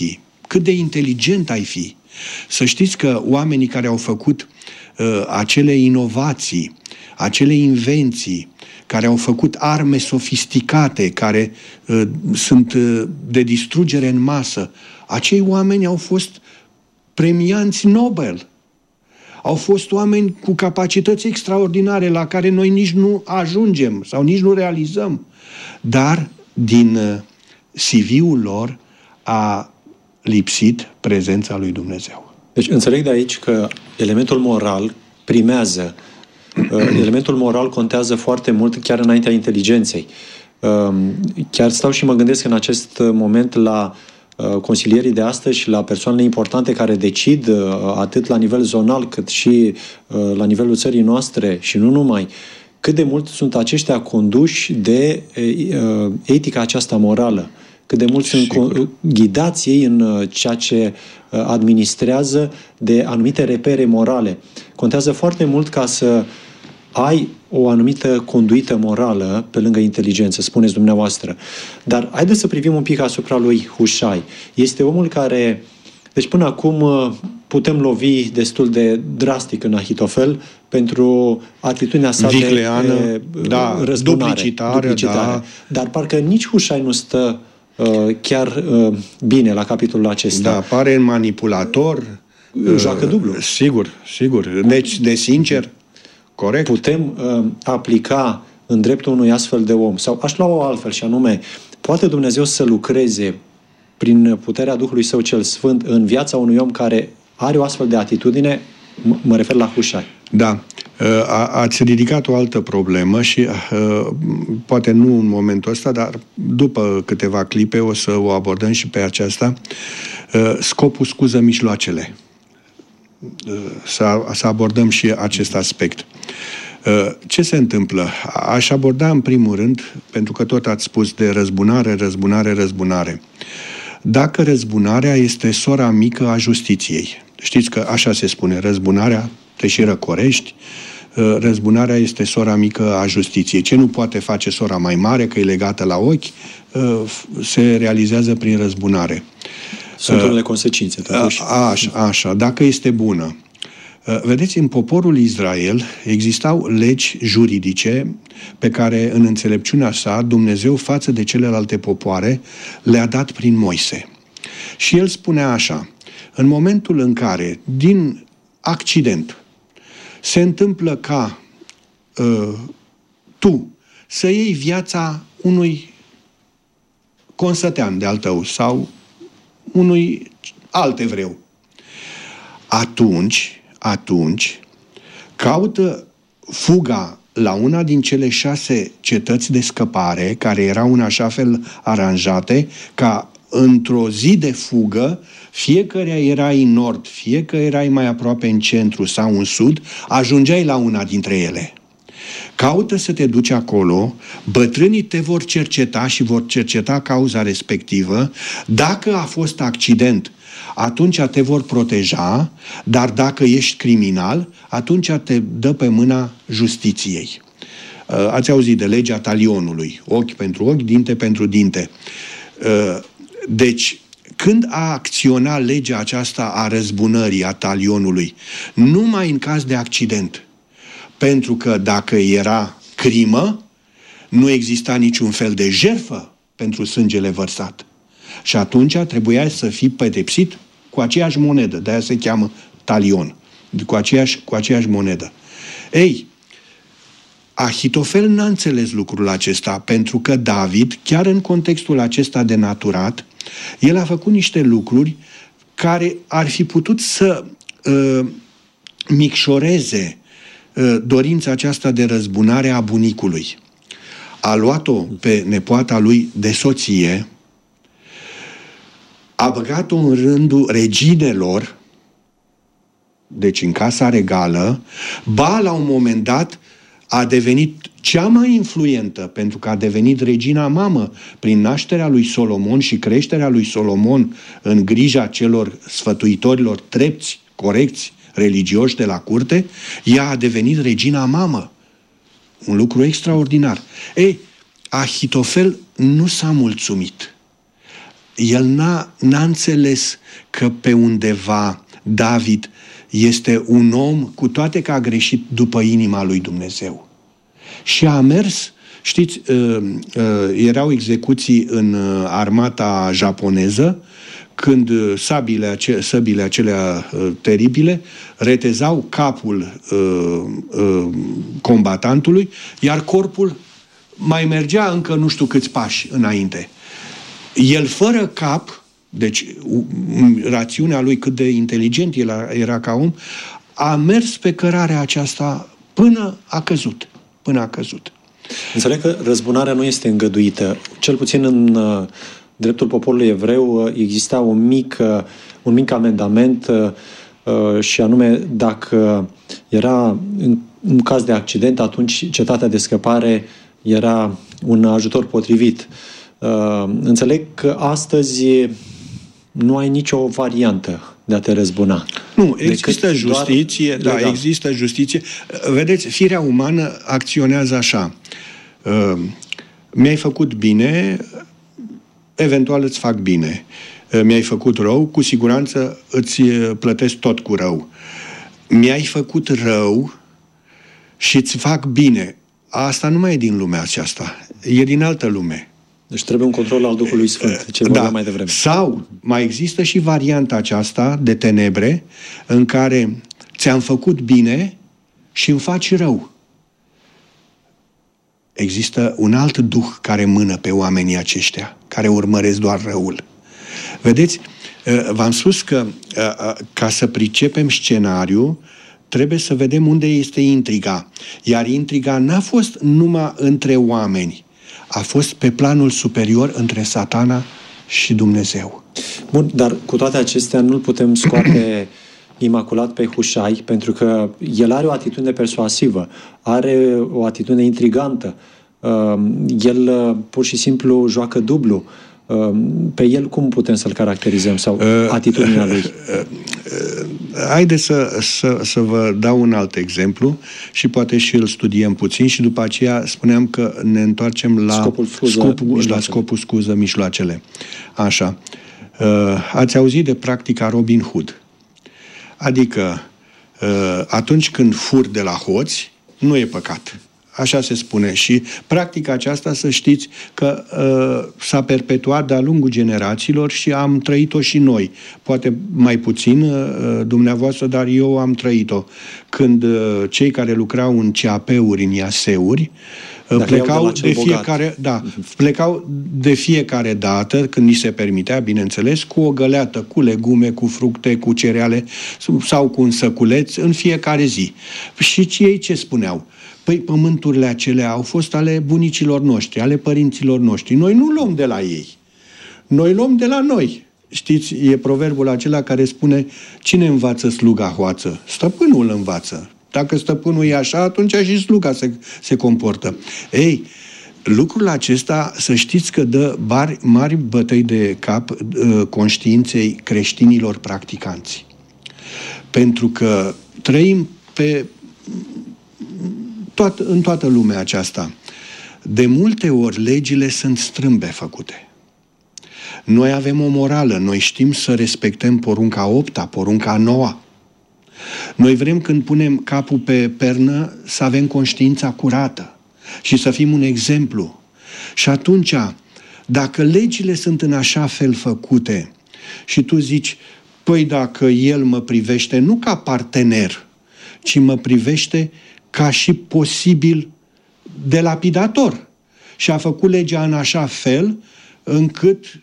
cât de inteligent ai fi. Să știți că oamenii care au făcut uh, acele inovații, acele invenții, care au făcut arme sofisticate, care uh, sunt uh, de distrugere în masă, acei oameni au fost premianți Nobel. Au fost oameni cu capacități extraordinare la care noi nici nu ajungem sau nici nu realizăm. Dar din uh, C V-ul lor a lipsit prezența lui Dumnezeu. Deci înțeleg de aici că elementul moral primează. Elementul moral contează foarte mult chiar înaintea inteligenței. Chiar stau și mă gândesc în acest moment la consilierii de astăzi și la persoanele importante care decid atât la nivel zonal cât și la nivelul țării noastre și nu numai, cât de mult sunt aceștia conduși de etica aceasta morală, cât de mult sunt ghidați ei în ceea ce administrează de anumite repere morale. Contează foarte mult ca să ai o anumită conduită morală pe lângă inteligență, spuneți dumneavoastră. Dar haideți să privim un pic asupra lui Hușai. Este omul care, deci până acum putem lovi destul de drastic în Ahitofel pentru atitudinea sa vicleană, de da, răzbunare, duplicitare, duplicitare. da. Dar parcă nici Hușai nu stă uh, chiar uh, bine la capitolul acesta. Da, pare manipulator. Joacă dublu. Uh, sigur, sigur. Deci, de sincer, corect. Putem uh, aplica în dreptul unui astfel de om. Sau aș lua-o altfel și anume, poate Dumnezeu să lucreze prin puterea Duhului Său cel Sfânt în viața unui om care are o astfel de atitudine, m- mă refer la Hușai. Da. A, ați ridicat o altă problemă și uh, poate nu în momentul ăsta, dar după câteva clipe o să o abordăm și pe aceasta. Uh, scopul scuză mijloacele. Uh, să, să abordăm și acest aspect. Uh, ce se întâmplă? Aș aborda în primul rând, pentru că tot ați spus de răzbunare, răzbunare, răzbunare. Dacă răzbunarea este sora mică a justiției, știți că așa se spune, răzbunarea te și răcorești, răzbunarea este sora mică a justiției. Ce nu poate face sora mai mare, că e legată la ochi, se realizează prin răzbunare. Sunt unele consecințe, totuși. Așa, așa, dacă este bună. Vedeți, în poporul Israel existau legi juridice pe care, în înțelepciunea sa, Dumnezeu față de celelalte popoare le-a dat prin Moise. Și el spunea așa: în momentul în care, din accident, se întâmplă ca uh, tu să iei viața unui consătean de-al tău sau unui alt evreu, atunci, atunci caută fuga la una din cele șase cetăți de scăpare, care erau în așa fel aranjate ca într-o zi de fugă, fie că erai în nord, fie că erai mai aproape în centru sau în sud, ajungeai la una dintre ele. Caută să te duci acolo, bătrânii te vor cerceta și vor cerceta cauza respectivă. Dacă a fost accident, atunci te vor proteja, dar dacă ești criminal, atunci te dă pe mâna justiției. Ați auzit de legea talionului, ochi pentru ochi, dinte pentru dinte. Deci, când a acționat legea aceasta a răzbunării, a talionului, numai în caz de accident, pentru că dacă era crimă, nu exista niciun fel de jertfă pentru sângele vărsat. Și atunci trebuia să fii pedepsit cu aceeași monedă, de-aia se cheamă talion, cu aceeași, cu aceeași monedă. Ei, Ahitofel n-a înțeles lucrul acesta, pentru că David, chiar în contextul acesta denaturat, el a făcut niște lucruri care ar fi putut să uh, micșoreze uh, dorința aceasta de răzbunare a bunicului. A luat-o pe nepoata lui de soție, a băgat-o în rândul reginelor, deci în casa regală, ba la un moment dat a devenit cea mai influentă, pentru că a devenit regina mamă prin nașterea lui Solomon și creșterea lui Solomon în grija celor sfătuitorilor trepți, corecți, religioși de la curte, ea a devenit regina mamă. Un lucru extraordinar. Ei, Ahitofel nu s-a mulțumit. el n-a, n-a înțeles că pe undeva David este un om, cu toate că a greșit, după inima lui Dumnezeu. Și a mers, știți, erau execuții în armata japoneză, când sabile, ace- săbile acelea uh, teribile retezau capul uh, uh, combatantului, iar corpul mai mergea încă nu știu câți pași înainte. El fără cap, deci rațiunea lui, cât de inteligent el era ca om, a mers pe cărarea aceasta până a căzut. Până a căzut. Înțeleg că răzbunarea nu este îngăduită. Cel puțin în uh, dreptul poporului evreu uh, exista un mic, uh, un mic amendament uh, și anume dacă era în, în caz de accident, atunci cetatea de scăpare era un ajutor potrivit. Uh, înțeleg că astăzi nu ai nicio variantă de a te răzbuna. Nu, există justiție, da, legal. Există justiție. Vedeți, firea umană acționează așa. Uh, mi-ai făcut bine, eventual îți fac bine. Uh, mi-ai făcut rău, cu siguranță îți plătesc tot cu rău. Mi-ai făcut rău și îți fac bine. Asta nu mai e din lumea aceasta. E din altă lume. Deci trebuie un control al Duhului Sfânt, ce da. vorbeam mai devreme. Sau mai există și varianta aceasta de tenebre în care ți-am făcut bine și îmi faci rău. Există un alt duh care mână pe oamenii aceștia, care urmăresc doar răul. Vedeți, v-am spus că ca să pricepem scenariul, trebuie să vedem unde este intriga. Iar intriga n-a fost numai între oameni, a fost pe planul superior între Satana și Dumnezeu. Bun, dar cu toate acestea nu-l putem scoate imaculat pe Hușai, pentru că el are o atitudine persuasivă, are o atitudine intrigantă. El pur și simplu joacă dublu. Pe el cum putem să-l caracterizăm sau atitudinea lui? Haideți să, să, să vă dau un alt exemplu și poate și îl studiem puțin și după aceea spuneam că ne întoarcem la scopul, scuză, scopul, la scopul scuză, mijloacele. Așa. Ați auzit de practica Robin Hood. Adică atunci când furi de la hoți, nu e păcat. Așa se spune. Și practica aceasta, să știți că uh, s-a perpetuat de-a lungul generațiilor și am trăit-o și noi. Poate mai puțin uh, dumneavoastră, dar eu am trăit-o. Când uh, cei care lucrau în C A P-uri, în I A S-uri, uh, plecau de, de fiecare, da, plecau de fiecare dată, când ni se permitea, bineînțeles, cu o găleată, cu legume, cu fructe, cu cereale sau cu un săculeț în fiecare zi. Și ei ce spuneau? Păi pământurile acelea au fost ale bunicilor noștri, ale părinților noștri. Noi nu luăm de la ei. Noi luăm de la noi. Știți, e proverbul acela care spune: cine învață sluga hoață? Stăpânul învață. Dacă stăpânul e așa, atunci și sluga se, se comportă. Ei, lucrul acesta, să știți că dă mari, mari bătăi de cap uh, conștiinței creștinilor practicanți. Pentru că trăim pe... Toat, în toată lumea aceasta. De multe ori legile sunt strâmbe făcute. Noi avem o morală, noi știm să respectăm porunca opta, porunca noua. Noi vrem, când punem capul pe pernă, să avem conștiința curată și să fim un exemplu. Și atunci, dacă legile sunt în așa fel făcute și tu zici: păi dacă el mă privește nu ca partener, ci mă privește ca și posibil delapidator. Și a făcut legea în așa fel încât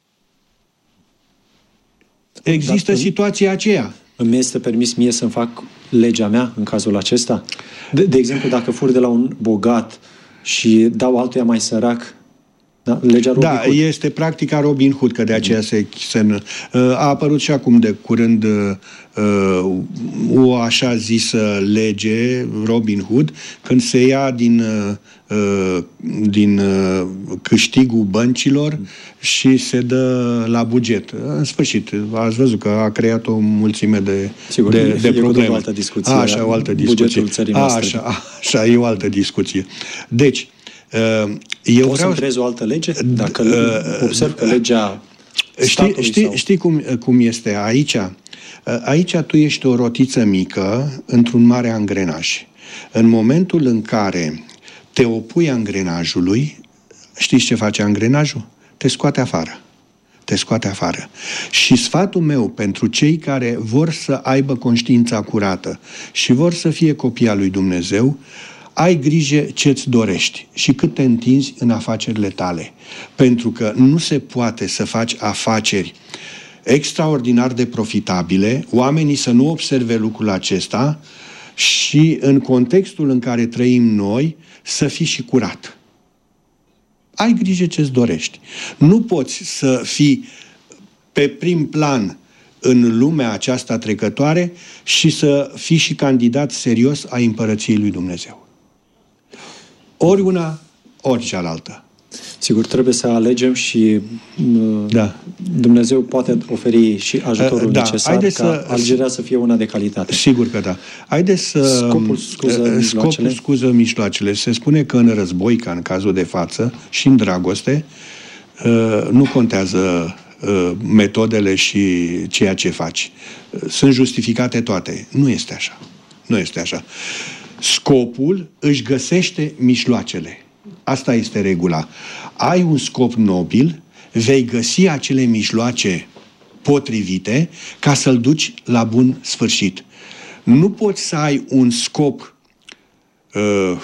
există Dacă situația aceea. Îmi este permis mie să-mi fac legea mea în cazul acesta? De, de exemplu, dacă fur de la un bogat și dau altuia mai sărac, da, legea Robin da, Hood. Este practica Robin Hood, că de aceea se, se a apărut și acum de curând uh, o așa zisă lege Robin Hood, când se ia din, uh, din uh, câștigul băncilor și se dă la buget. În sfârșit, ați văzut că a creat o mulțime de, Sigur, de, de probleme. O altă discuție. A, așa, o altă discuție. Bugetul țării noastre. A, așa, așa, e o altă discuție. Deci, Eu Poți vreau să creezi o altă lege? Dacă uh, observ că legea Știi, știi, știi cum, cum este aici? Aici tu ești o rotiță mică într-un mare angrenaj. În momentul în care te opui angrenajului, știți ce face angrenajul? Te scoate afară. Te scoate afară. Și sfatul meu pentru cei care vor să aibă conștiința curată și vor să fie copii al lui Dumnezeu, ai grijă ce-ți dorești și cât te întinzi în afacerile tale. Pentru că nu se poate să faci afaceri extraordinar de profitabile, oamenii să nu observe lucrul acesta și în contextul în care trăim noi să fii și curat. Ai grijă ce-ți dorești. Nu poți să fii pe prim plan în lumea aceasta trecătoare și să fii și candidat serios a împărăției lui Dumnezeu. Ori una, ori cealaltă. Sigur, trebuie să alegem și da. Dumnezeu poate oferi și ajutorul da. necesar Haideți ca să, alegerea să fie una de calitate. Sigur că da. Haideți să... Scopul scuză mijloacele. Scopul scuză mijloacele. Se spune că în război, ca în cazul de față, și în dragoste, nu contează metodele și ceea ce faci. Sunt justificate toate. Nu este așa. Nu este așa. Scopul își găsește mijloacele. Asta este regula. Ai un scop nobil, vei găsi acele mijloace potrivite ca să-l duci la bun sfârșit. Nu poți să ai un scop uh,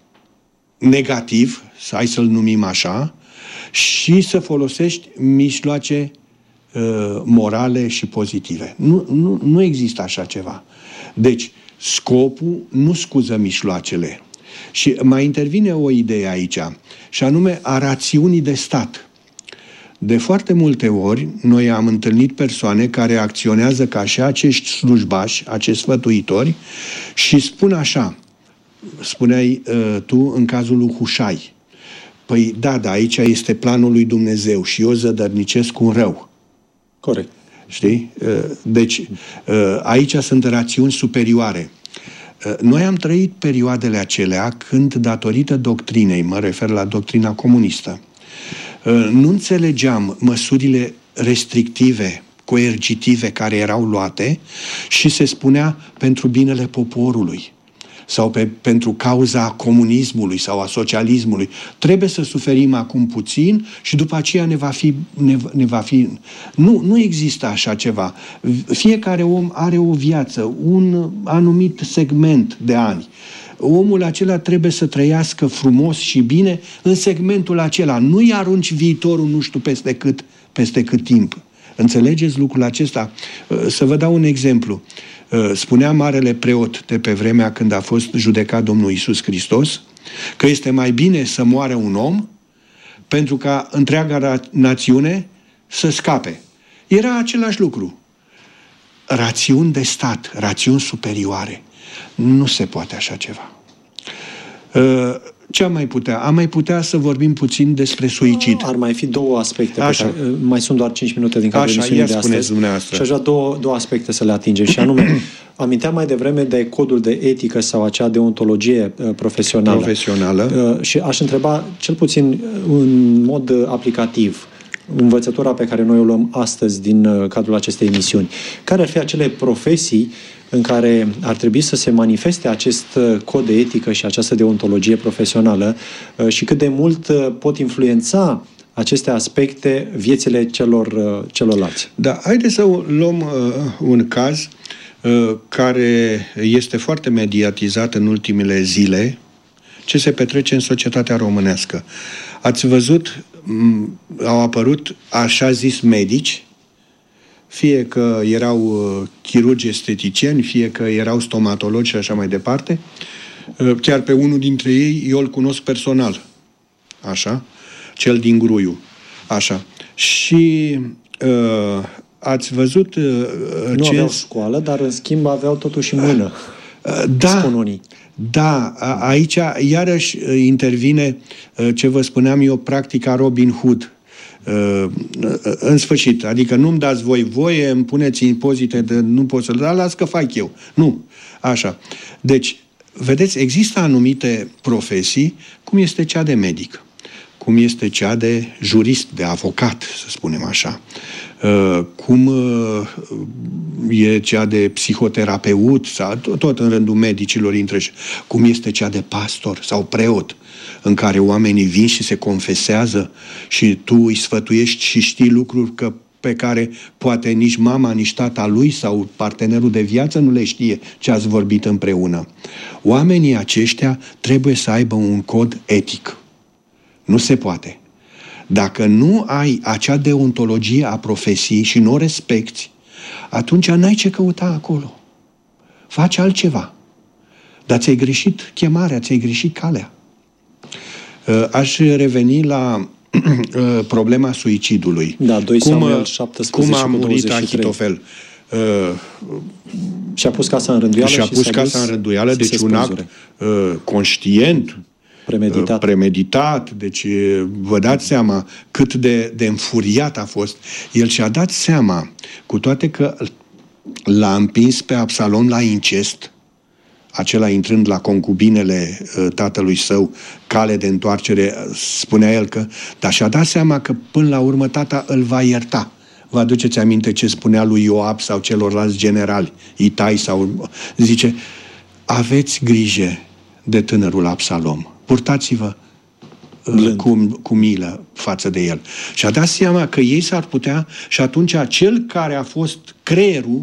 negativ, să ai să-l numim așa, și să folosești mijloace uh, morale și pozitive. Nu, nu, nu există așa ceva. Deci, scopul nu scuză mijloacele. Și mai intervine o idee aici, și anume a rațiunii de stat. De foarte multe ori, noi am întâlnit persoane care acționează ca și acești slujbași, acești sfătuitori, și spun așa, spuneai uh, tu în cazul lui Hușai, păi da, da, aici este planul lui Dumnezeu și eu zădărnicesc un rău. Corect. Știi? Uh, deci, uh, aici sunt rațiuni superioare. Noi am trăit perioadele acelea când, datorită doctrinei, mă refer la doctrina comunistă, nu înțelegeam măsurile restrictive, coercitive care erau luate și se spunea pentru binele poporului sau pe, pentru cauza comunismului sau a socialismului. Trebuie să suferim acum puțin și după aceea ne va fi... Ne, ne va fi... Nu, nu există așa ceva. Fiecare om are o viață, un anumit segment de ani. Omul acela trebuie să trăiască frumos și bine în segmentul acela. Nu-i arunci viitorul nu știu peste cât, peste cât timp. Înțelegeți lucrul acesta? Să vă dau un exemplu. Spunea marele preot de pe vremea când a fost judecat Domnul Iisus Hristos că este mai bine să moară un om pentru ca întreaga națiune să scape. Era același lucru. Rațiuni de stat, rațiuni superioare. Nu se poate așa ceva. Ce am mai putea? Am mai putea să vorbim puțin despre suicid. Ar mai fi două aspecte. Așa. Pe care, mai sunt doar cinci minute din cadrul emisiunii de astăzi. Și aș vrea două, două aspecte să le atingem. Și anume, aminteam mai devreme de codul de etică sau acea deontologie uh, profesională. Profesională. Uh, și aș întreba, cel puțin în mod uh, aplicativ, învățătura pe care noi o luăm astăzi din uh, cadrul acestei emisiuni. Care ar fi acele profesii în care ar trebui să se manifeste acest cod de etică și această deontologie profesională și cât de mult pot influența aceste aspecte viețile celor, celorlalți? Da, haideți să luăm uh, un caz uh, care este foarte mediatizat în ultimele zile, ce se petrece în societatea românească. Ați văzut, m- au apărut așa zis medici, fie că erau uh, chirurgi esteticieni, fie că erau stomatologi și așa mai departe. Uh, chiar pe unul dintre ei eu îl cunosc personal. Așa? Cel din Gruiu. Așa. Și uh, ați văzut uh, nu ce... aveau școală, dar în schimb aveau totuși mână. Uh, da, spun unii. Da, a, aici iarăși intervine uh, ce vă spuneam eu, practica Robin Hood. Uh, în sfârșit, adică nu-mi dați voi voie, îmi puneți impozite de nu pot să-l da, las că fac eu. Nu. Așa. Deci, vedeți, există anumite profesii, cum este cea de medic, cum este cea de jurist, de avocat, să spunem așa, cum e cea de psihoterapeut, sau tot în rândul medicilor intră, cum este cea de pastor sau preot, în care oamenii vin și se confesează și tu îi sfătuiești și știi lucruri că, pe care poate nici mama, nici tata lui sau partenerul de viață nu le știe ce ați vorbit împreună. Oamenii aceștia trebuie să aibă un cod etic. Nu se poate. Dacă nu ai acea deontologie a profesiei și nu o respecti, atunci n-ai ce căuta acolo. Faci altceva. Dar ți-ai greșit chemarea, ți-ai greșit calea. Aș reveni la problema suicidului. Da, doi cum, Samuel șaptesprezece cum a murit Ahitofel? Și-a pus casa în rânduială și-a pus casa în rânduială, deci un act uh, conștient, premeditat. Uh, premeditat. Deci vă dați seama cât de, de înfuriat a fost. El și-a dat seama, cu toate că l-a împins pe Absalom la incest, acela intrând la concubinele uh, tatălui său, cale de întoarcere, spunea el că, dar și-a dat seama că până la urmă tata îl va ierta. Vă aduceți aminte ce spunea lui Ioab sau celorlalți generali, Itai sau... Zice, aveți grijă de tânărul Absalom, purtați-vă uh, cu, cu milă față de el. Și-a dat seama că ei s-ar putea, și atunci cel care a fost creierul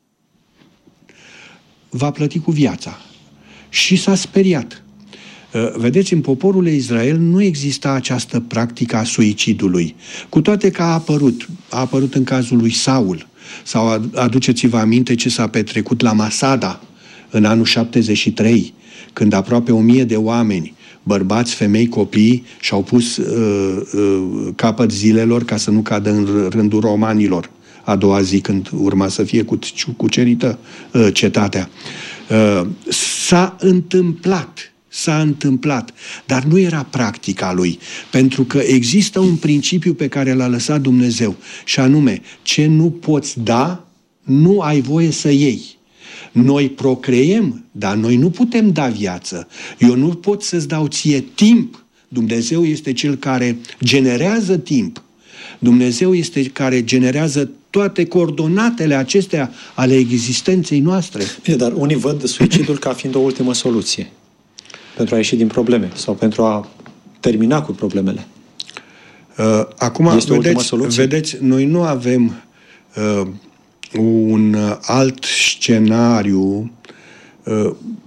va plăti cu viața. Și s-a speriat. Vedeți, în poporul Israel nu exista această practică a suicidului. Cu toate că a apărut. A apărut în cazul lui Saul. Sau aduceți-vă aminte ce s-a petrecut la Masada în anul șaptezeci și trei, când aproape o mie de oameni, bărbați, femei, copii, și-au pus uh, uh, capăt zilelor ca să nu cadă în rândul romanilor a doua zi, când urma să fie cucerită uh, cetatea. Uh, s-a întâmplat, s-a întâmplat, dar nu era practica lui, pentru că există un principiu pe care l-a lăsat Dumnezeu, și anume, ce nu poți da, nu ai voie să iei. Noi procreem, dar noi nu putem da viață. Eu nu pot să-ți dau ție timp. Dumnezeu este Cel care generează timp. Dumnezeu este care generează toate coordonatele acestea ale existenței noastre. Bine, dar unii văd suicidul ca fiind o ultimă soluție pentru a ieși din probleme sau pentru a termina cu problemele. Uh, acum, vedeți, vedeți, noi nu avem uh, un alt scenariu uh,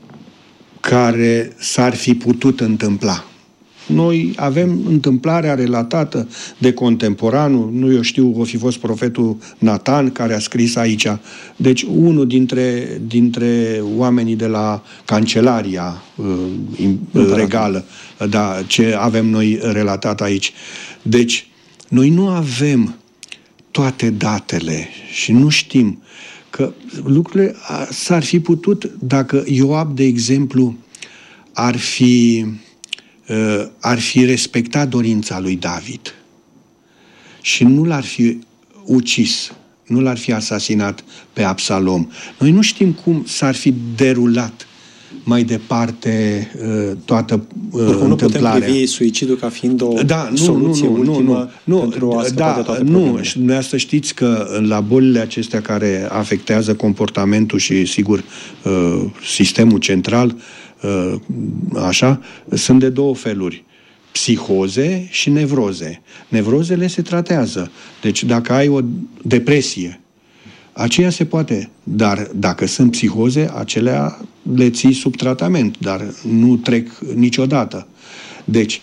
care s-ar fi putut întâmpla. Noi avem întâmplarea relatată de contemporanul, nu eu știu, o fi fost profetul Natan care a scris aici. Deci unul dintre, dintre oamenii de la Cancelaria uh, regală, da, ce avem noi relatat aici. Deci, noi nu avem toate datele și nu știm că lucrurile s-ar fi putut, dacă Ioab, de exemplu, ar fi ar fi respectat dorința lui David și nu l-ar fi ucis, nu l-ar fi asasinat pe Absalom. Noi nu știm cum s-ar fi derulat mai departe toată Oricum, nu putem privi suicidul ca fiind o da, nu, soluție nu, nu, ultimă nu, pentru a scăpa da, de toate nu, problemele. Și dumneavoastră știți că la bolile acestea care afectează comportamentul și, sigur, sistemul central, așa, sunt de două feluri. Psihoze și nevroze. Nevrozele se tratează. Deci dacă ai o depresie, aceea se poate. Dar dacă sunt psihoze, acelea le ții sub tratament, dar nu trec niciodată. Deci,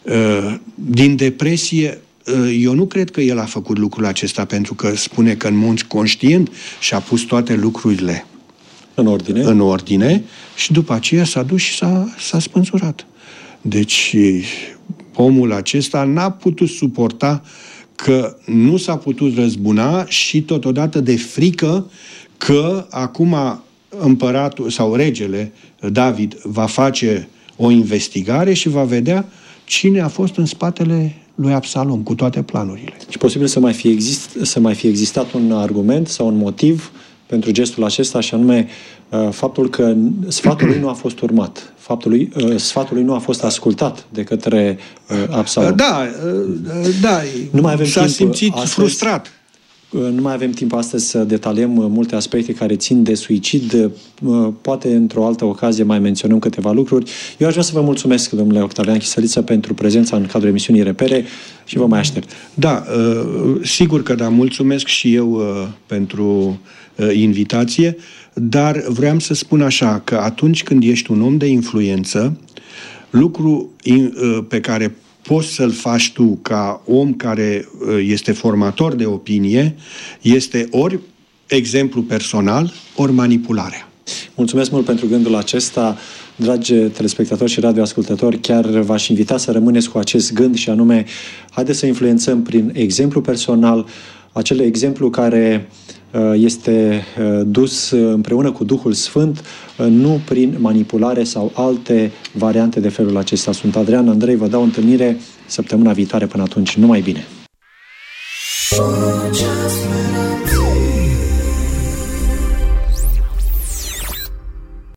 din depresie, eu nu cred că el a făcut lucrul acesta pentru că spune că în mod conștient și-a pus toate lucrurile În ordine. În ordine și după aceea s-a dus și s-a, s-a spânzurat. Deci omul acesta n-a putut suporta că nu s-a putut răzbuna și totodată de frică că acum împăratul sau regele David va face o investigare și va vedea cine a fost în spatele lui Absalom cu toate planurile. Și posibil să mai fi, exist, să mai fi existat un argument sau un motiv pentru gestul acesta, și anume faptul că sfatul lui nu a fost urmat. Faptul lui, sfatul lui nu a fost ascultat de către Absalom. Da, da. Nu mai avem s-a timp simțit astăzi, frustrat. Nu mai avem timp astăzi să detaliem multe aspecte care țin de suicid. Poate într-o altă ocazie mai menționăm câteva lucruri. Eu aș vrea să vă mulțumesc, domnule Octavian Chisăliță, pentru prezența în cadrul emisiunii Repere și vă mai aștept. Da, sigur că da. Mulțumesc și eu pentru invitație, dar vreau să spun așa, că atunci când ești un om de influență, lucru pe care poți să-l faci tu ca om care este formator de opinie, este ori exemplu personal, ori manipularea. Mulțumesc mult pentru gândul acesta. Dragi telespectatori și radioascultători, chiar v-aș invita să rămâneți cu acest gând și anume, haideți să influențăm prin exemplu personal, acel exemplu care este dus împreună cu Duhul Sfânt, nu prin manipulare sau alte variante de felul acesta. Sunt Adrian Andrei, vă dau întâlnire săptămâna viitoare. Până atunci, numai bine!